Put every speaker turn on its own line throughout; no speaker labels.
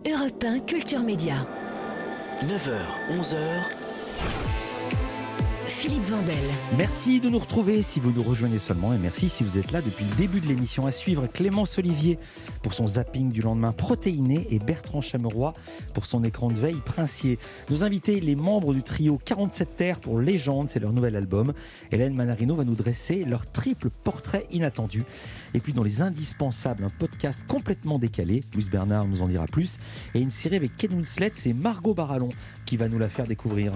Europe 1 Culture Média.
9h, 11h.
Philippe Vandel.
Merci de nous retrouver si vous nous rejoignez seulement et merci si vous êtes là depuis le début de l'émission. À suivre, Clémence Olivier pour son zapping du lendemain protéiné et Bertrand Chameroy pour son écran de veille princier. Nos invités, les membres du trio 47 Terres pour Légende, c'est leur nouvel album. Hélène Manarino va nous dresser leur triple portrait inattendu. Et puis dans les indispensables, un podcast complètement décalé, Louise Bernard nous en dira plus, et une série avec Kate Winslet, c'est Margot Barallon qui va nous la faire découvrir.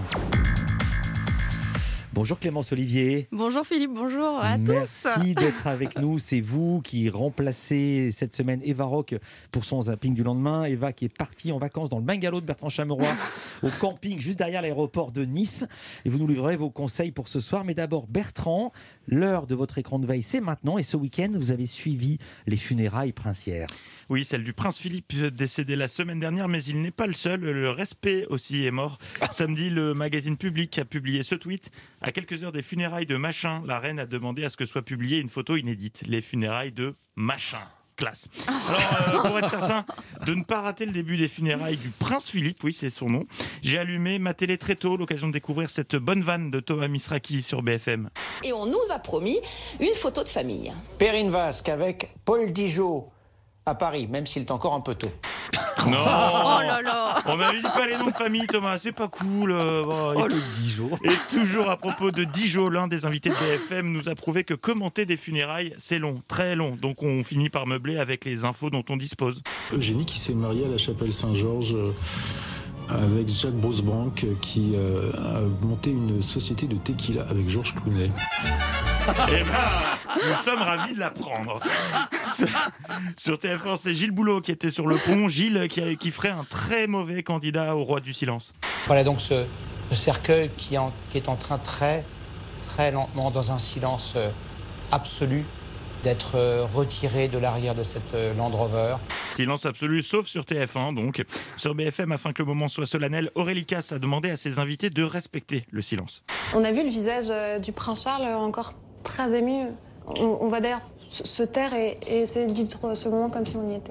Bonjour Clémence Olivier.
Bonjour Philippe, bonjour à tous.
Merci d'être avec nous. C'est vous qui remplacez cette semaine Eva Rock pour son zapping du lendemain. Eva qui est partie en vacances dans le bungalow de Bertrand Chameroy au camping juste derrière l'aéroport de Nice. Et vous nous livrerez vos conseils pour ce soir. Mais d'abord Bertrand, l'heure de votre écran de veille c'est maintenant. Et ce week-end vous avez suivi les funérailles princières.
Oui, celle du prince Philippe décédé la semaine dernière, mais il n'est pas le seul. Le respect aussi est mort. Samedi, le magazine Public a publié ce tweet. À quelques heures des funérailles de Machin, la reine a demandé à ce que soit publiée une photo inédite. Les funérailles de Machin. Classe. Alors, pour être certain de ne pas rater le début des funérailles du prince Philippe, oui, c'est son nom, j'ai allumé ma télé très tôt, l'occasion de découvrir cette bonne vanne de Thomas Misraki sur BFM.
Et on nous a promis une photo de famille.
Perrine Vasque avec Paul Dijon à Paris, même s'il est encore un peu tôt.
Non,
Oh là là.
on n'avait dit pas les noms de famille, Thomas, c'est pas cool.
Le Dijon.
Et toujours à propos de Dijon, l'un des invités de BFM nous a prouvé que commenter des funérailles, c'est long, très long. Donc on finit par meubler avec les infos dont on dispose.
Eugénie qui s'est mariée à la chapelle Saint-Georges avec Jacques Brosbank qui a monté une société de tequila avec Georges Clooney.
Eh ben, nous sommes ravis de l'apprendre. Sur TF1, c'est Gilles Boulot qui était sur le pont. Gilles qui ferait un très mauvais candidat au roi du silence.
Voilà donc ce cercueil qui est en train très lentement, dans un silence absolu, d'être retiré de l'arrière de cette Land Rover.
Silence absolu, sauf sur TF1 donc. Sur BFM, afin que le moment soit solennel, Aurélie Casse a demandé à ses invités de respecter le silence.
On a vu le visage du prince Charles encore très ému. On va d'ailleurs se taire et essayer de vivre ce moment comme si on y était.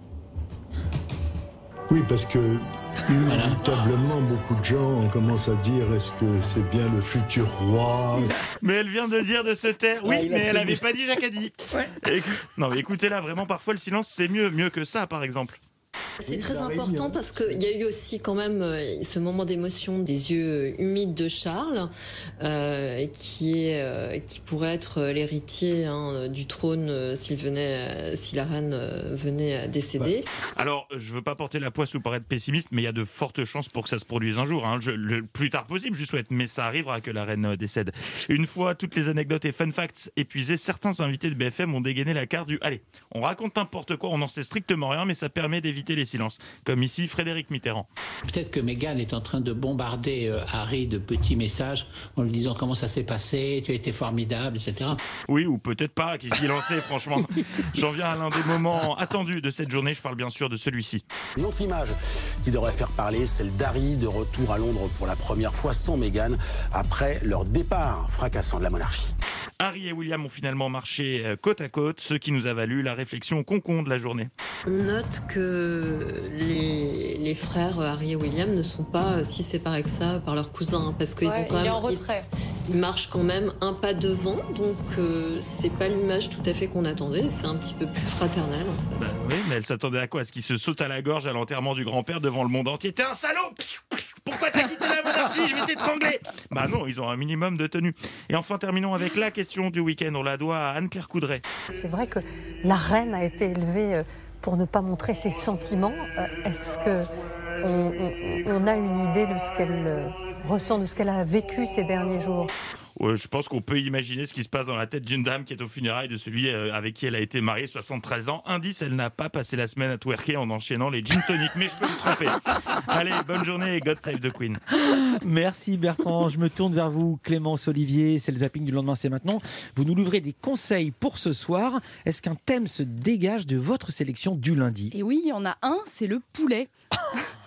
Oui, parce que inévitablement, beaucoup de gens commencent à dire est-ce que c'est bien le futur roi ?
Mais elle vient de dire de se taire. Oui, mais elle n'avait pas dit Jacadi. Ouais. Non, mais écoutez-là, vraiment, parfois le silence, c'est mieux que ça, par exemple.
C'est très important parce qu'il y a eu aussi quand même ce moment d'émotion des yeux humides de Charles, qui pourrait être l'héritier du trône si la reine venait à décéder.
Alors, je veux pas porter la poisse ou paraître pessimiste, mais il y a de fortes chances pour que ça se produise un jour. Le plus tard possible, je souhaite, mais ça arrivera que la reine décède. Une fois toutes les anecdotes et fun facts épuisés, certains invités de BFM ont dégainé la carte du « Allez, on raconte n'importe quoi, on n'en sait strictement rien, mais ça permet d'éviter les silences ». Comme ici, Frédéric Mitterrand.
Peut-être que Meghan est en train de bombarder Harry de petits messages en lui disant comment ça s'est passé, tu as été formidable, etc.
Oui, ou peut-être pas, qui s'y lançait, franchement. J'en viens à l'un des moments attendus de cette journée, je parle bien sûr de celui-ci.
Une autre image qui devrait faire parler, celle d'Harry de retour à Londres pour la première fois sans Meghan après leur départ fracassant de la monarchie.
Harry et William ont finalement marché côte à côte, ce qui nous a valu la réflexion concon de la journée.
On note que les frères Harry et William ne sont pas si séparés que ça par leurs cousins, parce qu'ils ont quand même,
il est en retrait.
Ils marchent quand même un pas devant, donc c'est pas l'image tout à fait qu'on attendait. C'est un petit peu plus fraternel en fait.
Bah oui, mais elle s'attendait à quoi ? À ce qu'il se saute à la gorge à l'enterrement du grand-père devant le monde entier. T'es un salaud ! Pourquoi t'as quitté la monarchie ? Je vais t'étrangler ! Bah non, ils ont un minimum de tenue. Et enfin, terminons avec la question du week-end. On la doit à Anne-Claire Coudray.
C'est vrai que la reine a été élevée pour ne pas montrer ses sentiments. Est-ce qu'on a une idée de ce qu'elle ressent, de ce qu'elle a vécu ces derniers jours ?
Ouais, je pense qu'on peut imaginer ce qui se passe dans la tête d'une dame qui est aux funérailles de celui avec qui elle a été mariée 73 ans. Indice, elle n'a pas passé la semaine à twerker en enchaînant les gin tonic, mais je peux me tromper. Allez, bonne journée et God save the Queen.
Merci Bertrand, je me tourne vers vous Clémence Olivier, c'est le zapping du lendemain, c'est maintenant. Vous nous livrez des conseils pour ce soir. Est-ce qu'un thème se dégage de votre sélection du lundi ?
Et oui, il y en a un, c'est le poulet.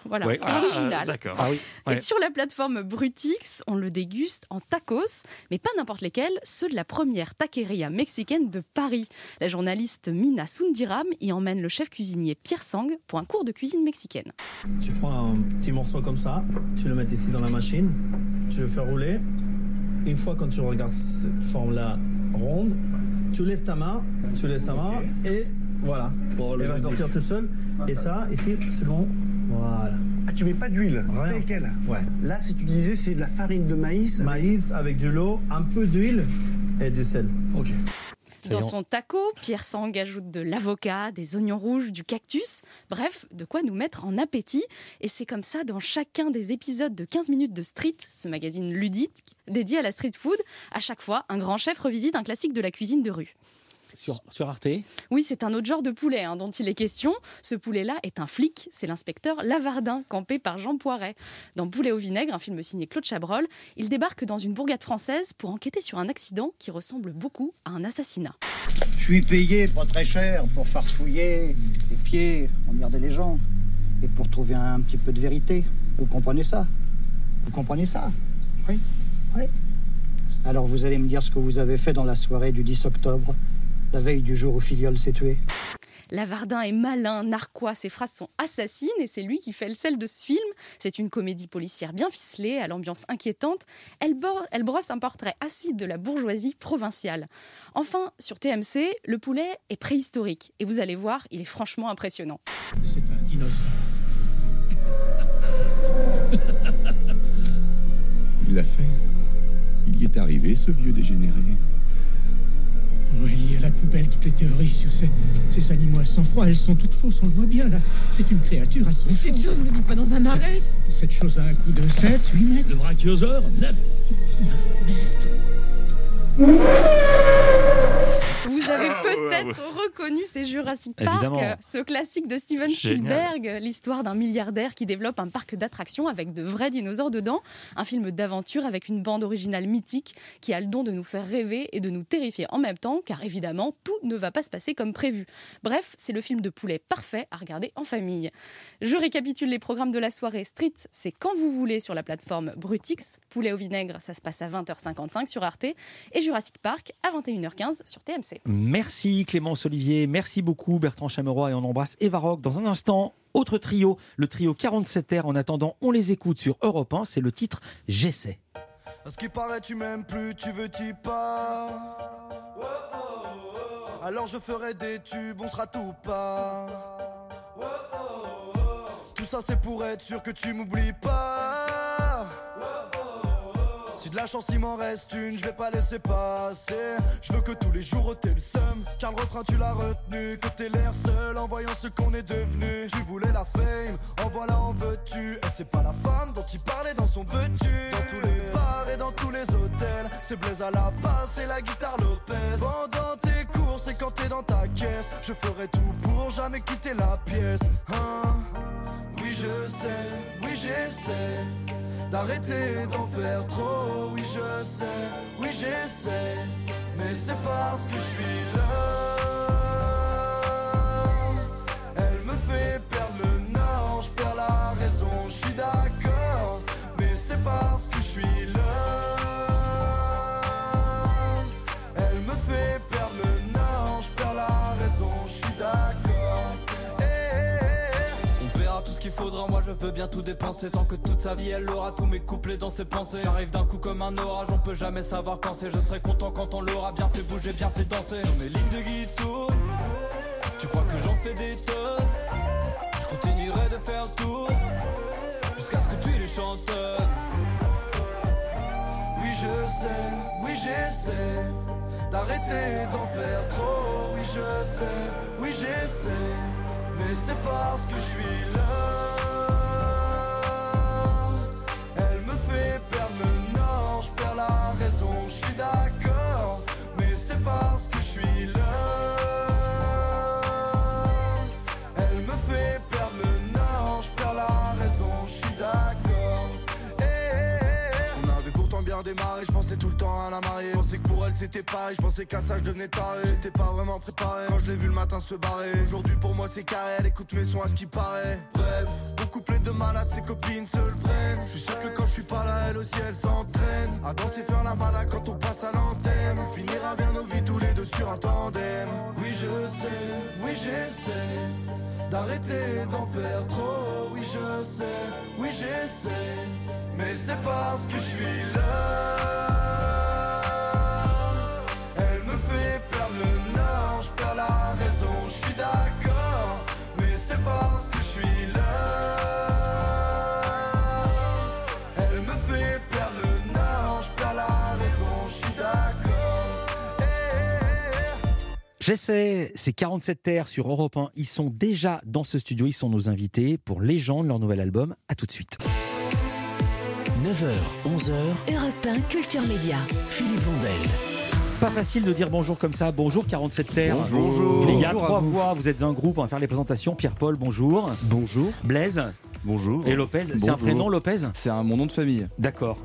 Voilà,
Ouais.
c'est original.
D'accord.
Ah oui. Ouais.
Et sur la plateforme Brutix, on le déguste en tacos, mais pas n'importe lesquels, ceux de la première taqueria mexicaine de Paris. La journaliste Mina Sundiram y emmène le chef cuisinier Pierre Sang pour un cours de cuisine mexicaine.
Tu prends un petit morceau comme ça, tu le mets ici dans la machine, tu le fais rouler. Une fois quand tu regardes cette forme-là ronde, tu laisses ta main et voilà. Elle va sortir tout seul. Et ça, ici, c'est bon. Voilà.
Ah, tu mets pas d'huile,
Rien.
quelle.
Ouais.
Là, si tu disais, c'est de la farine de maïs.
Maïs avec de l'eau, un peu d'huile et du sel.
Ok.
Dans son taco, Pierre Sang ajoute de l'avocat, des oignons rouges, du cactus, bref, de quoi nous mettre en appétit. Et c'est comme ça dans chacun des épisodes de 15 minutes de Street, ce magazine ludique dédié à la street food. À chaque fois, un grand chef revisite un classique de la cuisine de rue.
Sur Arte.
Oui, c'est un autre genre de poulet dont il est question. Ce poulet-là est un flic, c'est l'inspecteur Lavardin, campé par Jean Poiret. Dans Poulet au vinaigre, un film signé Claude Chabrol, il débarque dans une bourgade française pour enquêter sur un accident qui ressemble beaucoup à un assassinat.
Je suis payé pas très cher pour farfouiller les pieds, emmerder les gens, et pour trouver un petit peu de vérité. Vous comprenez ça? Vous comprenez ça? Oui. Oui. Alors vous allez me dire ce que vous avez fait dans la soirée du 10 octobre, la veille du jour où Filiol s'est tué.
Lavardin est malin, narquois, ses phrases sont assassines et c'est lui qui fait le sel de ce film. C'est une comédie policière bien ficelée, à l'ambiance inquiétante. Elle brosse un portrait acide de la bourgeoisie provinciale. Enfin, sur TMC, le poulet est préhistorique et vous allez voir, il est franchement impressionnant.
C'est un dinosaure.
Il l'a fait. Il y est arrivé, ce vieux dégénéré.
Aurélie, à la poubelle toutes les théories sur ces animaux à sang-froid. Elles sont toutes fausses, on le voit bien là. C'est une créature à sang chaud.
Cette chose ne vit pas dans un arrêt.
Cette chose a un coup de 7, 8 mètres.
Le brachiosaure, 9
mètres.
Vous avez peut-être reconnu, c'est Jurassic Park,
évidemment.
ce classique de Steven Spielberg, l'histoire d'un milliardaire qui développe un parc d'attractions avec de vrais dinosaures dedans. Un film d'aventure avec une bande originale mythique qui a le don de nous faire rêver et de nous terrifier en même temps, car évidemment, tout ne va pas se passer comme prévu. Bref, c'est le film de poulet parfait à regarder en famille. Je récapitule les programmes de la soirée. Street, c'est quand vous voulez sur la plateforme Brutix. Poulet au vinaigre, ça se passe à 20h55 sur Arte. Et Jurassic Park à 21h15 sur TMC.
Merci Clémence Olivier, merci beaucoup Bertrand Chameroy et on embrasse Eva Rock. Dans un instant, autre trio, le trio 47R. En attendant, on les écoute sur Europe 1, c'est le titre J'essaie.
À ce qui paraît, tu m'aimes plus, tu veux t'y pas. Alors je ferai des tubes, on sera tout pas. Tout ça c'est pour être sûr que tu m'oublies pas. Si de la chance il m'en reste une, je vais pas laisser passer. Je veux que tous les jours t'aies le seum, car le refrain tu l'as retenu. Que t'aies l'air seul en voyant ce qu'on est devenu. Tu voulais la fame, en voilà en veux-tu. Et c'est pas la femme dont il parlait dans son veux-tu. Dans tous les bars et dans tous les hôtels, c'est Blaise à la basse et la guitare Lopez. Pendant tes courses et quand t'es dans ta caisse, je ferai tout pour jamais quitter la pièce. Hein? Oui je sais, oui j'essaie d'arrêter d'en faire trop. Oui je sais, oui j'essaie, mais c'est parce que je suis là. Elle me fait perdre le nord, je perds la raison, je suis d'accord, mais c'est parce que je suis là. Elle me fait perdre le nord, je perds la raison, je suis d'accord.
Tout ce qu'il faudra, moi je veux bien tout dépenser. Tant que toute sa vie elle aura tous mes couplets dans ses pensées. J'arrive d'un coup comme un orage, on peut jamais savoir quand c'est. Je serai content quand on l'aura bien fait bouger, bien fait danser. Sur mes lignes de guitare, tu crois que j'en fais des tonnes. Je continuerai de faire le tour jusqu'à ce que tu les chantonnes.
Oui je sais, oui j'essaie d'arrêter d'en faire trop. Oui je sais, oui j'essaie, mais c'est parce que je suis là. Elle me fait perdre le nord, je perds la raison, je suis d'accord, mais c'est parce que je suis là. Elle me fait perdre le nord, je perds la raison, je suis d'accord. On avait pourtant bien démarré, je pensais tout le temps à la marier. Je pensais que pour elle c'était pareil, je pensais qu'à ça je devenais taré. J'étais pas vraiment préparé quand je l'ai vu le matin se barrer. Aujourd'hui pour moi c'est carré, elle écoute mes sons à ce qui paraît. Bref, couplet de malade, ses copines se le prennent. Je suis sûr que quand je suis pas là, elle aussi elle s'entraîne à danser, faire la malade quand on passe à l'antenne. On finira bien nos vies tous les deux sur un tandem. Oui je sais, oui j'essaie d'arrêter d'en faire trop. Oui je sais, oui j'essaie, mais c'est parce que je suis là. Elle me fait perdre le nord, je perds la raison, je suis d'accord, mais c'est parce que je suis là. Elle me fait perdre le nord, je perds la raison, je suis d'accord.
J'essaie, c'est 47 Terres sur Europe 1. Ils sont déjà dans ce studio, ils sont nos invités pour Légende, leur nouvel album. À tout de suite.
9h, 11h, Europe 1 Culture Média. Philippe Vandel.
Pas facile de dire bonjour comme ça. Bonjour 47 Terres.
Bonjour.
Les gars,
Bonjour
3 voix, vous êtes un groupe, on va faire les présentations. Pierre-Paul, bonjour.
Bonjour.
Blaise.
Bonjour.
Et Lopez, c'est un prénom Lopez ?
C'est mon nom de famille.
D'accord.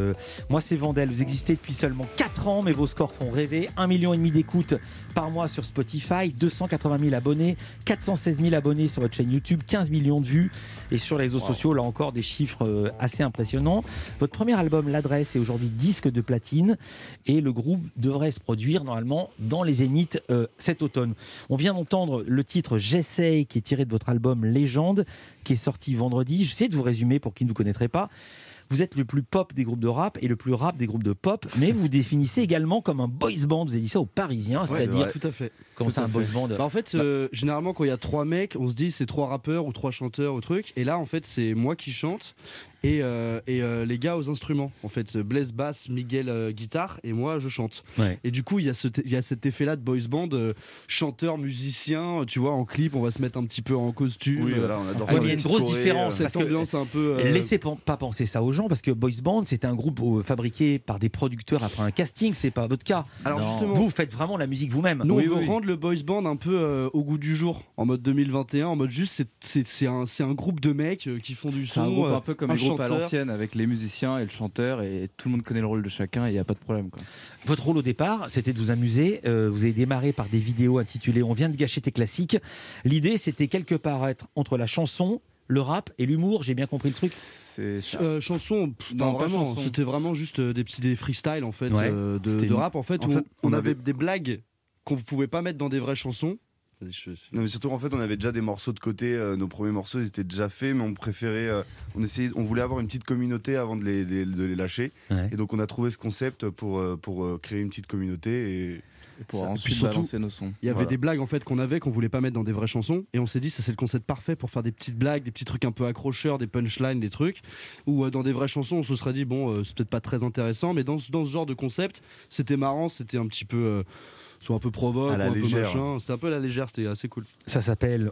Moi c'est Vandel, vous existez depuis seulement 4 ans, mais vos scores font rêver. 1,5 million d'écoutes par mois sur Spotify, 280 000 abonnés, 416 000 abonnés sur votre chaîne YouTube, 15 millions de vues. Et sur les réseaux sociaux, là encore, des chiffres assez impressionnants. Votre premier album, L'Adresse, est aujourd'hui disque de platine. Et le groupe devrait se produire normalement dans les Zéniths cet automne. On vient d'entendre le titre J'essaye, qui est tiré de votre album Légende, qui est sorti vendredi. J'essaie de vous résumer pour qui ne vous connaîtrait pas. Vous êtes le plus pop des groupes de rap et le plus rap des groupes de pop, mais vous définissez également comme un boys band. Vous avez dit ça aux Parisiens, c'est-à-dire
tout à fait.
Comment c'est un boys band ?
En fait, généralement quand il y a 3 mecs, on se dit c'est 3 rappeurs ou 3 chanteurs ou truc. Et là, en fait, c'est moi qui chante et les gars aux instruments. En fait, Blaise basse, Miguel guitare et moi je chante.
Ouais.
Et du coup, il y a cet effet-là de boys band, chanteur, musicien. Tu vois, en clip, on va se mettre un petit peu en costume.
Oui, voilà, on adore.
Il y a une grosse différence.
Cette ambiance un peu.
Laissez pas penser ça aux gens, parce que boys band, c'est un groupe fabriqué par des producteurs après un casting. C'est pas votre cas.
Alors justement,
vous faites vraiment la musique vous-même.
Nous, on veut rendre le boys band un peu au goût du jour, en mode 2021, en mode juste c'est un groupe de mecs qui font du son.
C'est un groupe un peu comme les groupes à
chanteur.
l'ancienne, avec les musiciens et le chanteur, et tout le monde connaît le rôle de chacun et il n'y a pas de problème, quoi.
Votre rôle au départ, c'était de vous amuser. Vous avez démarré par des vidéos intitulées « On vient de gâcher tes classiques ». L'idée, c'était quelque part être entre la chanson, le rap et l'humour. J'ai bien compris le truc.
Chanson, non, vraiment, c'était vraiment juste des freestyles en fait, de rap en fait. On avait des blagues qu'on ne pouvait pas mettre dans des vraies chansons.
Non mais surtout en fait on avait déjà des morceaux de côté, nos premiers morceaux ils étaient déjà faits, mais on préférait, on voulait avoir une petite communauté avant de les lâcher, et donc on a trouvé ce concept pour créer une petite communauté et pour ensuite balancer nos sons.
Il y avait des blagues en fait qu'on voulait pas mettre dans des vraies chansons, et on s'est dit ça c'est le concept parfait pour faire des petites blagues, des petits trucs un peu accrocheurs, des punchlines, des trucs, ou dans des vraies chansons on se serait dit bon c'est peut-être pas très intéressant, mais dans ce genre de concept c'était marrant, c'était un petit peu soit un peu provoque, un
légère,
peu machin. C'était un peu à la légère, c'était assez cool.
Ça s'appelait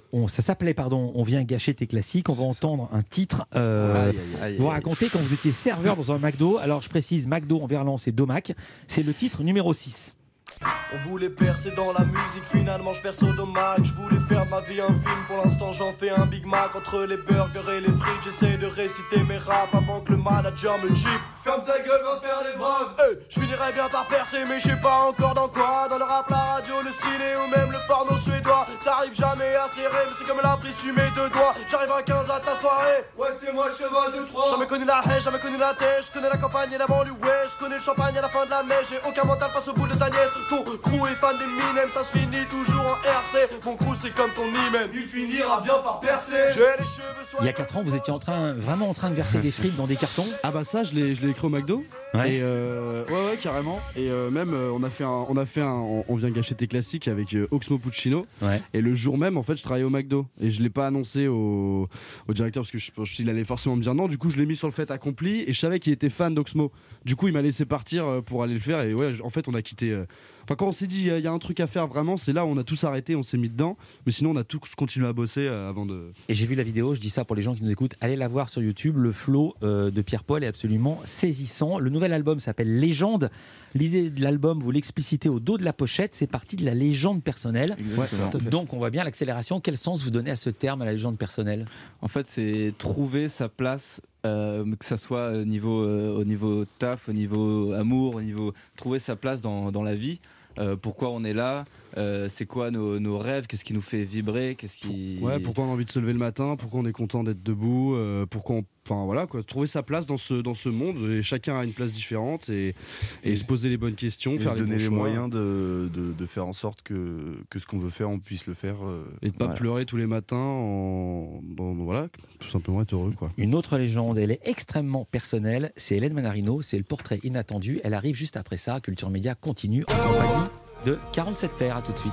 On vient gâcher tes classiques. On va entendre un titre. Vous racontez quand vous étiez serveur dans un McDo. Alors je précise, McDo en verlan c'est Domac. C'est le titre numéro 6.
On voulait percer dans la musique, finalement je perce au dommage. Je voulais faire de ma vie un film, pour l'instant j'en fais un Big Mac. Entre les burgers et les frites, j'essaie de réciter mes raps avant que le manager me chip. Ferme ta gueule, va faire les braves. Je finirais bien par percer, mais je sais pas encore dans quoi. Dans le rap, la radio, le ciné ou même le porno suédois. T'arrives jamais à serrer, mais c'est comme la prise, tu mets 2 doigts. J'arrive à 15 à ta soirée. Ouais, c'est moi le cheval de 3. Jamais connu la haie, jamais connu la tête. Je connais la campagne et la banlieue, ouais. Je connais le champagne à la fin de la mèche. J'ai aucun mental face au bout de ta nièce. Ton crew est fan d'Eminem, ça se finit toujours en RC. Mon crew c'est comme ton hymen, il finira bien par percer. J'ai les cheveux soyeux.
Il y a 4 ans, vous étiez vraiment en train de verser des frites dans des cartons.
Ah bah ça, je l'ai écrit au McDo.
Ouais.
Et ouais carrément. Et même on vient gâcher tes classiques avec Oxmo Puccino.
Ouais.
Et le jour même en fait je travaillais au McDo et je l'ai pas annoncé au directeur parce que je pense qu'il allait forcément me dire non. Du coup je l'ai mis sur le fait accompli et je savais qu'il était fan d'Oxmo. Du coup il m'a laissé partir pour aller le faire et ouais en fait on a quitté. Enfin quand on s'est dit il y a un truc à faire vraiment, c'est là où on a tous arrêté, on s'est mis dedans. Mais sinon on a tous continué à bosser avant de.
Et j'ai vu la vidéo, je dis ça pour les gens qui nous écoutent, allez la voir sur YouTube. Le flow de Pierre-Paul est absolument saisissant. Le nouvel album s'appelle Légende. L'idée de l'album, vous l'explicitez au dos de la pochette, c'est parti de la légende personnelle. Donc on voit bien l'accélération. Quel sens vous donnez à ce terme, à la légende personnelle ?
En fait c'est trouver sa place. Que ça soit au niveau taf, au niveau amour, trouver sa place dans la vie, pourquoi on est là,
C'est quoi nos rêves? Qu'est-ce qui nous fait vibrer?
Pourquoi on a envie de se lever le matin? Pourquoi on est content d'être debout? Enfin voilà quoi, trouver sa place dans ce monde, et chacun a une place différente et se poser les bonnes questions,
et
faire
se donner les
bons choix.
moyens de faire en sorte que ce qu'on veut faire, on puisse le faire.
Et de pas pleurer tous les matins, voilà, tout simplement être heureux quoi.
Une autre légende, elle est extrêmement personnelle, c'est Hélène Manarino, c'est le portrait inattendu. Elle arrive juste après ça. Culture Média continue en compagnie de 47 Terres. À tout de suite.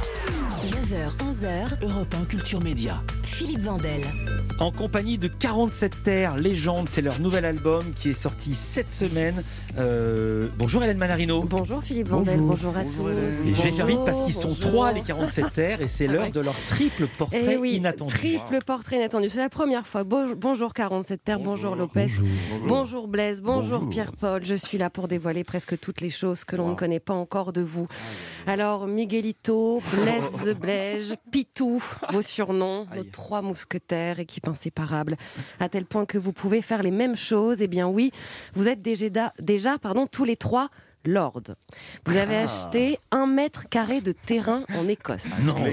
9h, 11h, Europe 1 Culture Média. Philippe Vandel.
En compagnie de 47 Terres, Légende, c'est leur nouvel album qui est sorti cette semaine. Bonjour Hélène Manarino.
Bonjour Philippe Vandel, bonjour à tous.
Et je vais faire vite parce qu'ils sont 3 les 47 Terres et c'est l'heure de leur triple portrait inattendu.
Triple portrait inattendu, c'est la première fois. Bonjour 47 Terres, bonjour Lopez, bonjour Blaise, bonjour Pierre-Paul. Je suis là pour dévoiler presque toutes les choses que l'on ne connaît pas encore de vous. Alors Miguelito, Blaise the Blaise, Pitou, vos surnoms, nos 3 mousquetaires, équipe inséparable, à tel point que vous pouvez faire les mêmes choses. Eh bien oui, vous êtes déjà tous les 3 lords. Vous avez acheté 1 mètre carré de terrain en Écosse.
Non,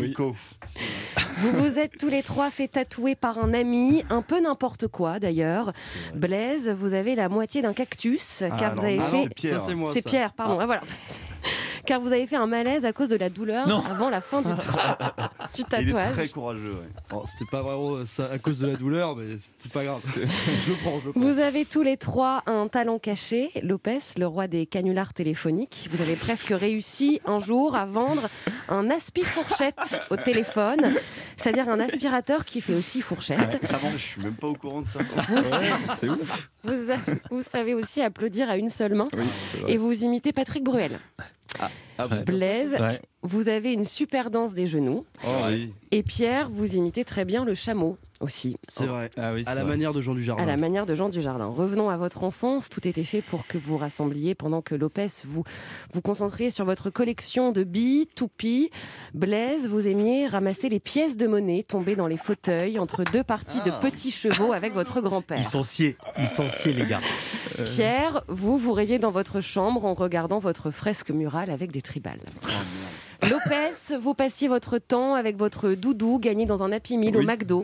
Vous vous êtes tous les 3 fait tatouer par un ami, un peu n'importe quoi d'ailleurs. Blaise, vous avez la moitié d'un cactus, car vous avez fait...
C'est Pierre.
C'est Pierre, pardon. Voilà. Car vous avez fait un malaise à cause de la douleur avant la fin du tatouage.
Il est très courageux.
C'était pas vraiment ça à cause de la douleur, mais c'est pas grave. Je le prends.
Vous avez tous les 3 un talent caché. Lopez, le roi des canulars téléphoniques. Vous avez presque réussi un jour à vendre un aspi-fourchette au téléphone, c'est-à-dire un aspirateur qui fait aussi fourchette.
Je suis même pas au courant de ça.
C'est ouf.
Vous savez aussi applaudir à une seule main et vous imitez Patrick Bruel. Blaise, vous avez une super danse des genoux. Et Pierre, vous imitez très bien le chameau aussi.
C'est vrai. À la manière de Jean Dujardin.
À la manière de Jean Dujardin. Revenons à votre enfance. Tout était fait pour que vous rassembliez pendant que Lopez vous concentriez sur votre collection de billes, toupies. Blaise, vous aimiez ramasser les pièces de monnaie tombées dans les fauteuils entre 2 parties de petits chevaux avec votre grand-père.
Ils sont sciés les gars.
Pierre, vous rêviez dans votre chambre en regardant votre fresque murale avec des tribales. Lopez, vous passiez votre temps avec votre doudou gagné dans un Happy Meal au McDo,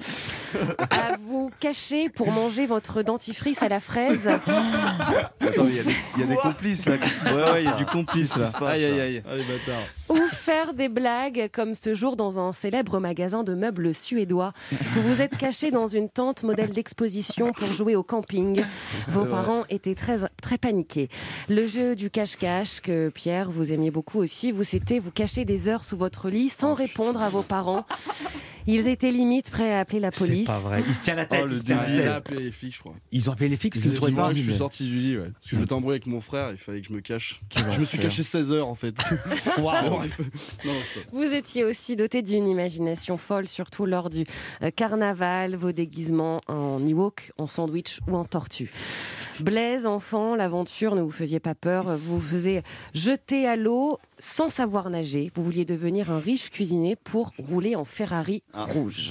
à vous cacher pour manger votre dentifrice à la fraise.
Attends, il y a des complices là.
Il y a du complice là. Aïe.
Allez, bâtard.
Ou faire des blagues comme ce jour dans un célèbre magasin de meubles suédois. Vous vous êtes caché dans une tente modèle d'exposition pour jouer au camping. Vos parents étaient très paniqués. Le jeu du cache-cache que Pierre, vous aimiez beaucoup aussi, c'était vous cacher des heures sous votre lit sans répondre à vos parents. Ils étaient limite prêts à appeler la police.
C'est pas vrai. Il se tient la tête.
Il a appelé les flics, je crois.
Ils ont appelé les flics.
Je suis sorti du lit, parce que je m'étais embrouillé avec mon frère. Il fallait que je me cache. Je me suis caché 16 heures en fait.
Waouh.
Vous étiez aussi doté d'une imagination folle, surtout lors du carnaval, vos déguisements en Ewok, en sandwich ou en tortue. Blaise, enfant, l'aventure ne vous faisait pas peur. Vous vous faisiez jeter à l'eau sans savoir nager. Vous vouliez devenir un riche cuisinier pour rouler en Ferrari rouge.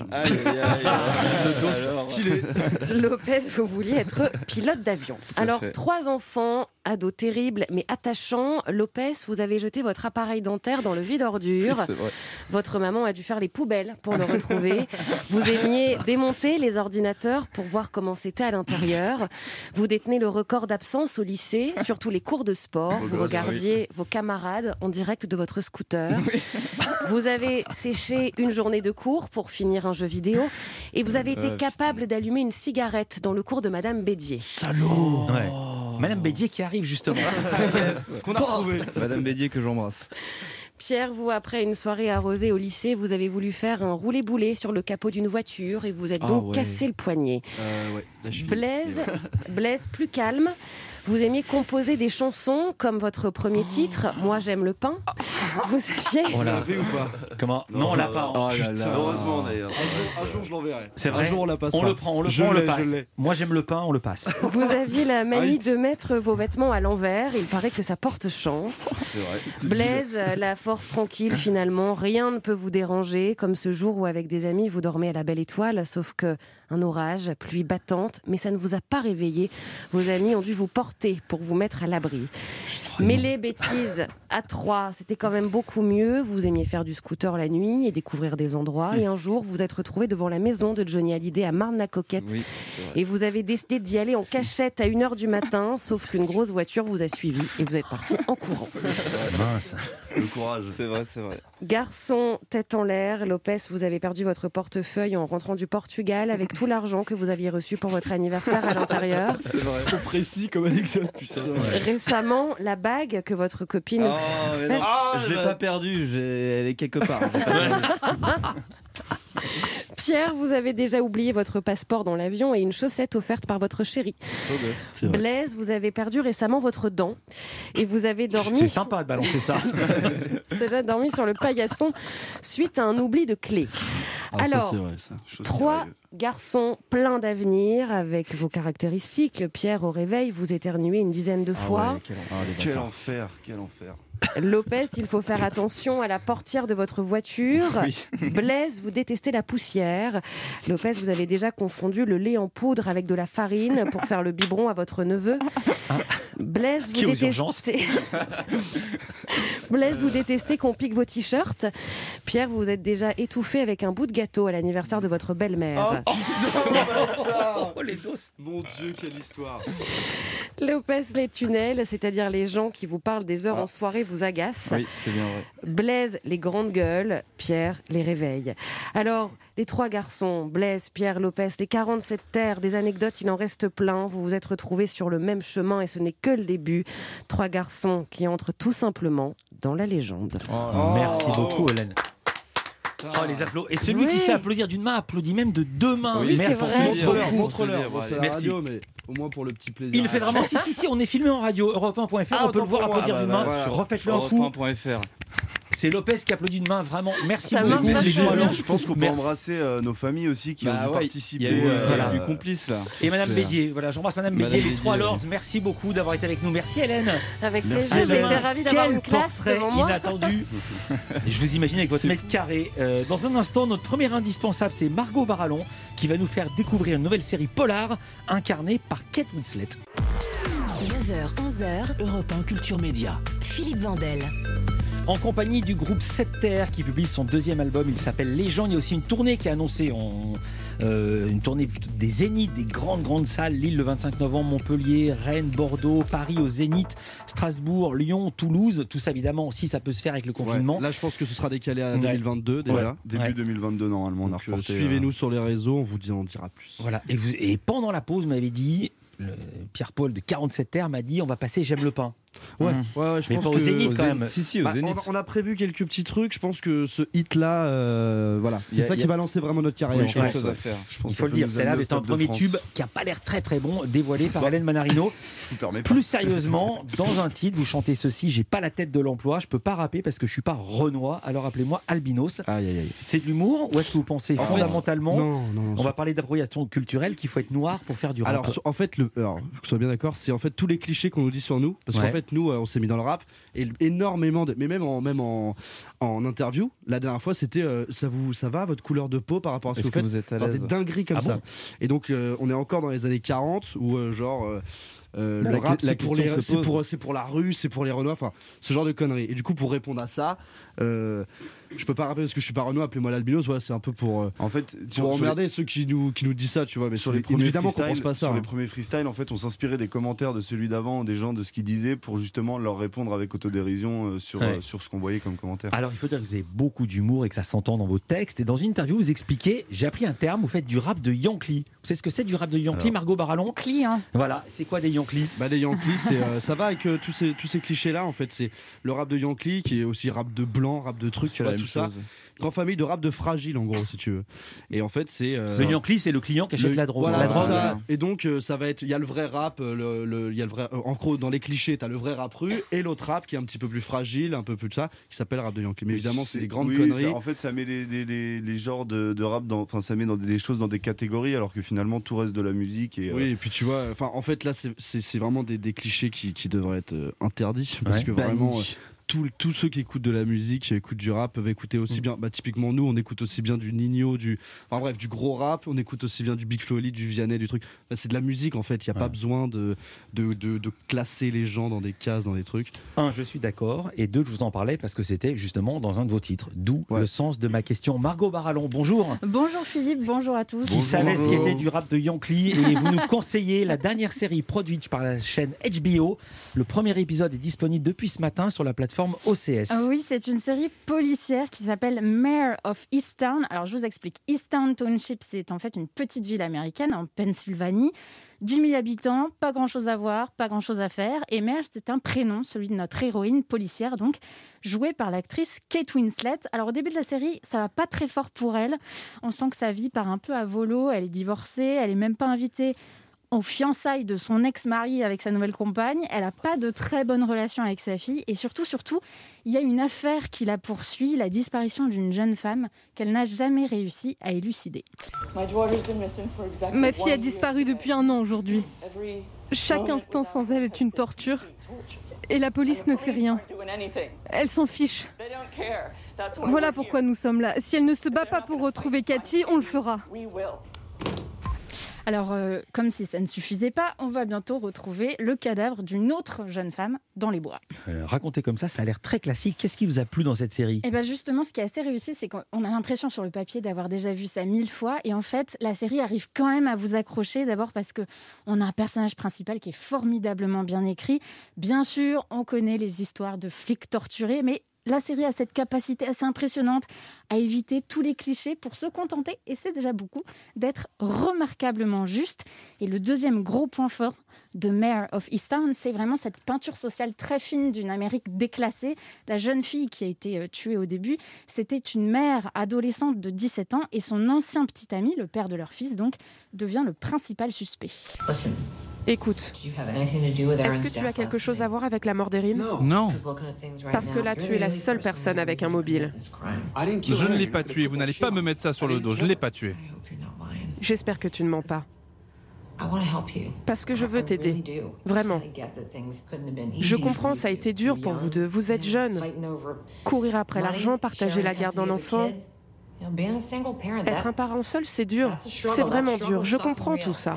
Le dos stylé.
Lopez, vous vouliez être pilote d'avion. Alors, 3 enfants, ados terribles mais attachants. Lopez, vous avez jeté votre appareil dentaire dans le vide-ordures. Votre maman a dû faire les poubelles pour le retrouver. Vous aimiez démonter les ordinateurs pour voir comment c'était à l'intérieur. Vous détenez le record d'absence au lycée, surtout les cours de sport. Vous regardiez vos camarades en direct de votre scooter. Vous avez séché une journée de cours pour finir un jeu vidéo. Et vous avez été capable d'allumer une cigarette dans le cours de Madame Bédier.
Salaud. Madame Bédier qui arrive justement.
Qu'on a retrouvé.
Madame Bédier que j'embrasse.
Pierre, vous, après une soirée arrosée au lycée, vous avez voulu faire un roulé-boulé sur le capot d'une voiture et vous êtes donc cassé le poignet. Blaise, plus calme. Vous aimiez composer des chansons comme votre premier titre, Moi j'aime le pain. Vous saviez.
On l'avait ou pas?
Comment? Non, on l'a pas.
Heureusement d'ailleurs.
Un jour je l'enverrai.
C'est vrai.
Un jour on la passera.
On le prend, on le passe. Moi j'aime le pain, on le passe.
Vous aviez la manie de mettre vos vêtements à l'envers. Il paraît que ça porte chance.
C'est vrai.
Blaise, la force tranquille finalement. Rien ne peut vous déranger. Comme ce jour où avec des amis vous dormez à la Belle Étoile. Sauf que un orage, pluie battante. Mais ça ne vous a pas réveillé. Vos amis ont dû vous porter porter pour vous mettre à l'abri. Mais les bêtises à 3, c'était quand même beaucoup mieux. Vous aimiez faire du scooter la nuit et découvrir des endroits. Et un jour, vous vous êtes retrouvé devant la maison de Johnny Hallyday à Marne-la-Coquette.
Oui,
et vous avez décidé d'y aller en cachette à 1h du matin, sauf qu'une grosse voiture vous a suivi et vous êtes parti en courant.
Mince. Le courage.
C'est vrai.
Garçon, tête en l'air, Lopez, vous avez perdu votre portefeuille en rentrant du Portugal avec tout l'argent que vous aviez reçu pour votre anniversaire à l'intérieur.
C'est vrai. Trop précis comme anecdote.
Récemment, la bague que votre copine vous a faite.
Je l'ai pas perdue, elle est quelque part.
Pierre, vous avez déjà oublié votre passeport dans l'avion et une chaussette offerte par votre chéri. Blaise, vous avez perdu récemment votre dent et vous avez dormi...
C'est sympa de balancer ça.
déjà dormi sur le paillasson suite à un oubli de clé. Alors,
ça, c'est vrai, ça.
3 garçons pleins d'avenir avec vos caractéristiques. Pierre, au réveil, vous éternuez une dizaine de fois.
Ouais,
quel enfer.
Lopez, il faut faire attention à la portière de votre voiture.
Oui.
Blaise, vous détestez la poussière. Lopez, vous avez déjà confondu le lait en poudre avec de la farine pour faire le biberon à votre neveu. Blaise, vous détestez... Blaise, vous détestez qu'on pique vos t-shirts. Pierre, vous vous êtes déjà étouffé avec un bout de gâteau à l'anniversaire de votre belle-mère.
Oh, les doses.
Mon Dieu, quelle histoire.
Lopez, les tunnels, c'est-à-dire les gens qui vous parlent des heures en soirée, vous agacent.
Oui, c'est bien vrai.
Blaise, les grandes gueules. Pierre, les réveils. Alors, les 3 garçons, Blaise, Pierre, Lopez, les 47 terres, des anecdotes, il en reste plein. Vous vous êtes retrouvés sur le même chemin et ce n'est que le début. 3 garçons qui entrent tout simplement dans la légende.
Merci beaucoup, Hélène. Oh, les applaudissements. Et celui qui sait applaudir d'une main applaudit même de 2 mains.
Oui, c'est vrai.
Montre-leur. C'est la
Merci.
radio, mais au moins pour le petit plaisir.
Il le fait vraiment. Si, on est filmé en radio. Europe1.fr, on peut le voir applaudir d'une main. Refaites-le en coup.
Europe1.fr.
C'est Lopez qui applaudit d'une main, vraiment. Merci
Ça
beaucoup.
marche vachement.
Alors,
Je pense qu'on peut embrasser nos familles aussi qui ont participé.
Il y a eu
voilà.
du complice là.
Et Madame Bédier, voilà, j'embrasse Madame Bédier, les 3 lords. Merci beaucoup d'avoir été avec nous. Merci Hélène.
Avec plaisir, j'ai été ravie d'avoir une classe
portrait
devant moi.
inattendu. Je vous imagine avec votre mètre carré. Dans un instant, notre premier indispensable, c'est Margot Barallon qui va nous faire découvrir une nouvelle série polar incarnée par Kate Winslet.
9h, 11h, Europe 1 Culture Média. Philippe Vandel.
En compagnie du groupe 7 Terres qui publie son 2e album, il s'appelle Légende. Il y a aussi une tournée qui est annoncée, une tournée plutôt des Zéniths, des grandes salles. Lille le 25 novembre, Montpellier, Rennes, Bordeaux, Paris au Zénith, Strasbourg, Lyon, Toulouse. Tout ça évidemment aussi, ça peut se faire avec le confinement.
Là, je pense que ce sera décalé à 2022 déjà.
Début 2022 normalement. On a reporté,
suivez-nous sur les réseaux, on en dira plus.
Voilà. Et pendant la pause, vous m'avez dit, Pierre-Paul de 47 Terres m'a dit, on va passer J'aime le pain.
Ouais, je
mais
pense
pas au Zénith quand même.
Si, au Zénith.
On a prévu quelques petits trucs. Je pense que ce hit-là, c'est ça qui va lancer vraiment notre carrière.
Oui, il faut le dire, c'est là d'être un premier tube qui n'a pas l'air très très bon, dévoilé par Hélène Manarino. Plus sérieusement, dans un titre, vous chantez ceci: j'ai pas la tête de l'emploi, je peux pas rapper parce que je suis pas Renois, alors appelez-moi Albinos. C'est de l'humour ou est-ce que vous pensez fondamentalement,
non,
on va parler d'appropriation culturelle, qu'il faut être noir pour faire du rap?
Alors en fait, que je sois bien d'accord, c'est en fait tous les clichés qu'on nous dit sur nous, parce qu'en fait nous on s'est mis dans le rap et énormément mais même en interview la dernière fois c'était ça va votre couleur de peau par rapport à ce que vous faites, des dingueries comme ça. Et donc on est encore dans les années 40 où le rap c'est pour la rue, c'est pour les Renois, enfin ce genre de conneries. Et du coup pour répondre à ça, je peux pas rappeler parce que je suis pas Renois, appelez-moi l'albinos, voilà, c'est un peu pour
en fait
pour emmerder ceux qui nous disent ça, tu vois, mais
sur les premiers
évidemment qu'on pense pas ça.
Sur les premiers freestyles, en fait, on s'inspirait des commentaires de celui d'avant, des gens de ce qu'ils disaient pour justement leur répondre avec autodérision sur ce qu'on voyait comme commentaire.
Alors il faut dire que vous avez beaucoup d'humour et que ça s'entend dans vos textes, et dans une interview vous expliquez, j'ai appris un terme, vous faites du rap de Yankee. Vous savez ce que c'est du rap de Yankee, Margot Barallon? Voilà, c'est quoi des Yankees?
Les Yankees, ça va avec tous ces clichés là, en fait, c'est le rap de Yankee qui est aussi rap de blanc, rap de trucs, tout ça. Grande famille de rap de fragile en gros, si tu veux. Et en fait c'est
le Yankee, c'est le client qui achète la drogue.
Voilà, ça. Et donc ça va être, il y a le vrai rap, il y a le vrai, en gros dans les clichés t'as le vrai rap rue et l'autre rap qui est un petit peu plus fragile, un peu plus de ça, qui s'appelle rap de Yankee. Mais évidemment c'est des grandes conneries.
En fait ça met les genres de rap ça met dans des choses dans des catégories alors que finalement tout reste de la musique. Et
oui, et puis tu vois, en fait là c'est vraiment des clichés qui devraient être interdits parce que vraiment tous ceux qui écoutent de la musique, qui écoutent du rap, peuvent écouter aussi bien. Typiquement, nous, on écoute aussi bien du Nino, du gros rap. On écoute aussi bien du Big Flo Oli, du Vianney, du truc. C'est de la musique, en fait. Il n'y a pas besoin de classer les gens dans des cases, dans des trucs.
Je suis d'accord. Et 2, je vous en parlais parce que c'était justement dans un de vos titres. D'où le sens de ma question. Margot Barallon, bonjour.
Bonjour Philippe, bonjour à tous.
Qui savait ce qu'était du rap de Yankee et vous nous conseillez la dernière série produite par la chaîne HBO. Le premier épisode est disponible depuis ce matin sur la plateforme OCS.
Oui, c'est une série policière qui s'appelle Mayor of Easttown. Alors je vous explique. Easttown Township, c'est en fait une petite ville américaine en Pennsylvanie. 10 000 habitants, pas grand-chose à voir, pas grand-chose à faire. Et Mayor, c'est un prénom, celui de notre héroïne policière, donc jouée par l'actrice Kate Winslet. Alors au début de la série, ça va pas très fort pour elle. On sent que sa vie part un peu à volo. Elle est divorcée, elle est même pas invitée aux fiançailles de son ex-mari avec sa nouvelle compagne. Elle n'a pas de très bonne relation avec sa fille. Et surtout, il y a une affaire qui la poursuit, la disparition d'une jeune femme qu'elle n'a jamais réussi à élucider.
Ma fille a disparu depuis 1 an aujourd'hui. Chaque instant sans elle est une torture. Et la police ne fait rien. Elle s'en fiche. Voilà pourquoi nous sommes là. Si elle ne se bat pas pour retrouver Cathy, on le fera.
Alors, comme si ça ne suffisait pas, on va bientôt retrouver le cadavre d'une autre jeune femme dans les bois.
Raconté comme ça a l'air très classique. Qu'est-ce qui vous a plu dans cette série ?
Et bien justement, ce qui est assez réussi, c'est qu'on a l'impression sur le papier d'avoir déjà vu ça 1000 fois. Et en fait, la série arrive quand même à vous accrocher. D'abord parce qu'on a un personnage principal qui est formidablement bien écrit. Bien sûr, on connaît les histoires de flics torturés, mais la série a cette capacité assez impressionnante à éviter tous les clichés pour se contenter, et c'est déjà beaucoup, d'être remarquablement juste. Et le deuxième gros point fort de Mayor of Easttown, c'est vraiment cette peinture sociale très fine d'une Amérique déclassée. La jeune fille qui a été tuée au début, c'était une mère adolescente de 17 ans et son ancien petit ami, le père de leur fils, donc, devient le principal suspect.
Écoute, est-ce que tu as quelque chose à voir avec la mort d'Erin ?
Non.
Parce que là, tu es la seule personne avec un mobile.
Je ne l'ai pas tué, vous n'allez pas me mettre ça sur le dos, je ne l'ai pas tué.
J'espère que tu ne mens pas. Parce que je veux t'aider, vraiment. Je comprends, ça a été dur pour vous deux, vous êtes jeunes. Courir après l'argent, partager la garde d'un enfant. Être un parent seul, c'est dur. C'est vraiment dur. Je comprends tout ça.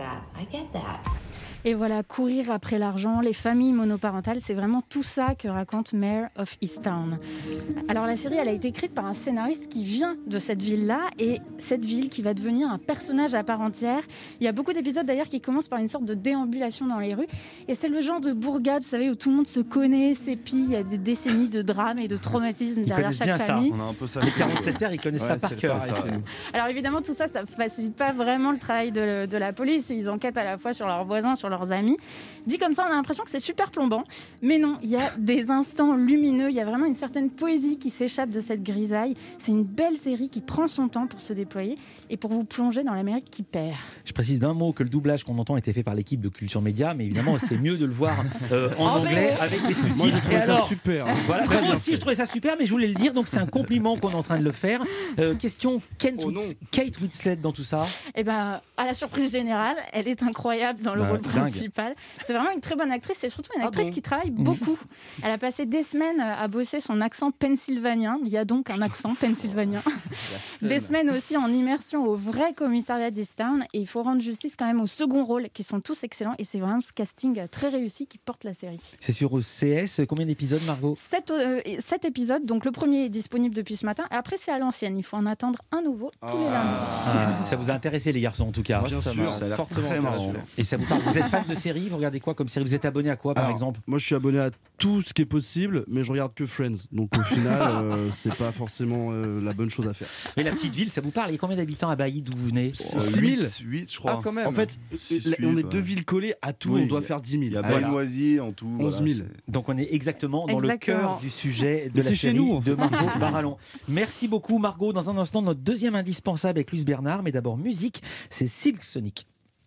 Et voilà, courir après l'argent, les familles monoparentales, c'est vraiment tout ça que raconte Mayor of Easttown. Alors la série, elle a été écrite par un scénariste qui vient de cette ville-là, et cette ville qui va devenir un personnage à part entière. Il y a beaucoup d'épisodes d'ailleurs qui commencent par une sorte de déambulation dans les rues, et c'est le genre de bourgade, vous savez, où tout le monde se connaît, s'épie, il y a des décennies de drames et de traumatismes derrière chaque famille.
Ça. On a un peu ça. Les 47 heures, ils connaissent ça par cœur.
Alors évidemment, tout ça, ça facilite pas vraiment le travail de la police. Ils enquêtent à la fois sur leurs voisins, sur leurs amis. Dit comme ça, on a l'impression que c'est super plombant, mais non, il y a des instants lumineux, il y a vraiment une certaine poésie qui s'échappe de cette grisaille. C'est une belle série qui prend son temps pour se déployer et pour vous plonger dans l'Amérique qui perd.
Je précise d'un mot que le doublage qu'on entend a été fait par l'équipe de Culture Média, mais évidemment c'est mieux de le voir en anglais avec des sous-titres.
Moi, je trouvais ça super.
Voilà, moi aussi je trouvais ça super, mais je voulais le dire, donc c'est un compliment qu'on est en train de le faire. Question, Kate Winslet dans tout ça.
Eh ben, à la surprise générale, elle est incroyable dans le rôle principal. C'est vraiment une très bonne actrice, c'est surtout une actrice qui travaille beaucoup. Elle a passé des semaines à bosser son accent pennsylvanien. Il y a donc un accent pennsylvanien. Des semaines aussi en immersion au vrai commissariat d'Easttown. Et il faut rendre justice quand même aux seconds rôles qui sont tous excellents. Et c'est vraiment ce casting très réussi qui porte la série.
C'est sur OCS. Combien d'épisodes, Margot ?
7 épisodes. Donc le premier est disponible depuis ce matin. Et après, c'est à l'ancienne. Il faut en attendre un nouveau tous les lundis.
Ça vous a intéressé, les garçons, en tout cas.
Bien sûr, ça a l'air très marrant.
Et ça vous parle. Vous êtes fan de séries ? Vous regardez quoi comme série ? Vous êtes abonné à quoi, par exemple ?
Moi, je suis abonné à tout ce qui est possible, mais je regarde que Friends. Donc au final, c'est pas forcément la bonne chose à faire.
Et la petite ville, ça vous parle ? Il y a combien d'habitants à Bailly, d'où vous venez ?
8, je crois.
Ah, quand même. En fait, on est 2 villes collées à tout, on doit faire 10 000.
Il y a Bailly-Noisy en tout.
11 000.
Donc on est exactement dans le cœur du sujet de la série de Margot Barallon. Merci beaucoup, Margot. Dans un instant, notre deuxième indispensable avec Luce Bernard, mais d'abord musique, c'est Silk Sonic.